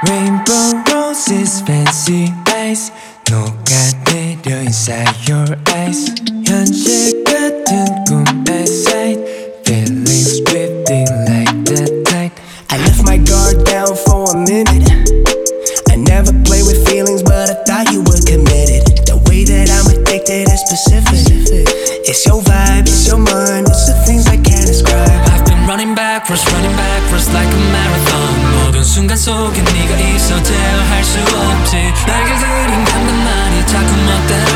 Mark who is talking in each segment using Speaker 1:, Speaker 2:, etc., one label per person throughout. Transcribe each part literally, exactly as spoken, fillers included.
Speaker 1: Rainbow roses, fancy eyes 녹아내려 inside your eyes 현실 같은 꿈의 sight Feelings drifting like the tide
Speaker 2: I left my guard down for a minute. I never play with feelings, but I thought you were committed. The way that I'm addicted is specific. It's your vibe, it's your mind, it's the things I can't describe.
Speaker 3: I've been running backwards, running backwards like a marathon 모든 순간 속에 네가 있어 제어할 수 없지 날개 들인 감각만이 자꾸 멋대로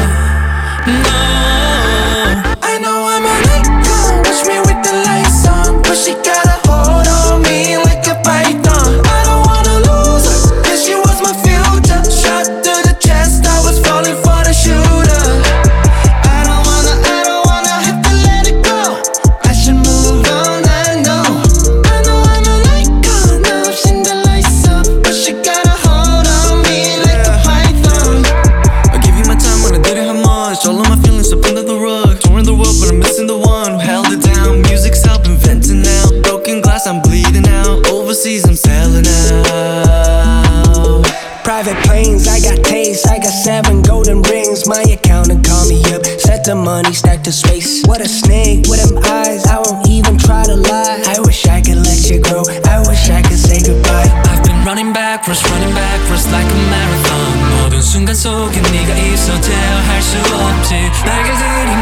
Speaker 3: No
Speaker 2: I know I'm an icon, watch me with the lights on, but she got a hold on me like a python. I don't wanna lose her, cause she was my future. Shot to the chest, I was falling for the shooter. I don't wanna, I don't wanna have to let it go. I should move on, I know. I know I'm an icon, now I've seen the lights up, but she got a hold on me like a python.
Speaker 4: I give you my time when I didn't have much. All of my feelings up under the rug. Touring the world, but I'm missing the one who held it down. Music's helping venting now. Broken glass, I'm bleeding out. Overseas, I'm selling out.
Speaker 2: Private planes, I got taste, I got seven golden rings. My accountant call me up, set the money, stack to space. What a snake with them eyes, I won't even try to lie. I wish I could let you grow, I wish I could say goodbye.
Speaker 3: I've been running backwards, running backwards like a marathon 모든 순간 속에 네가 있어 제어할 수 없지 날개 들인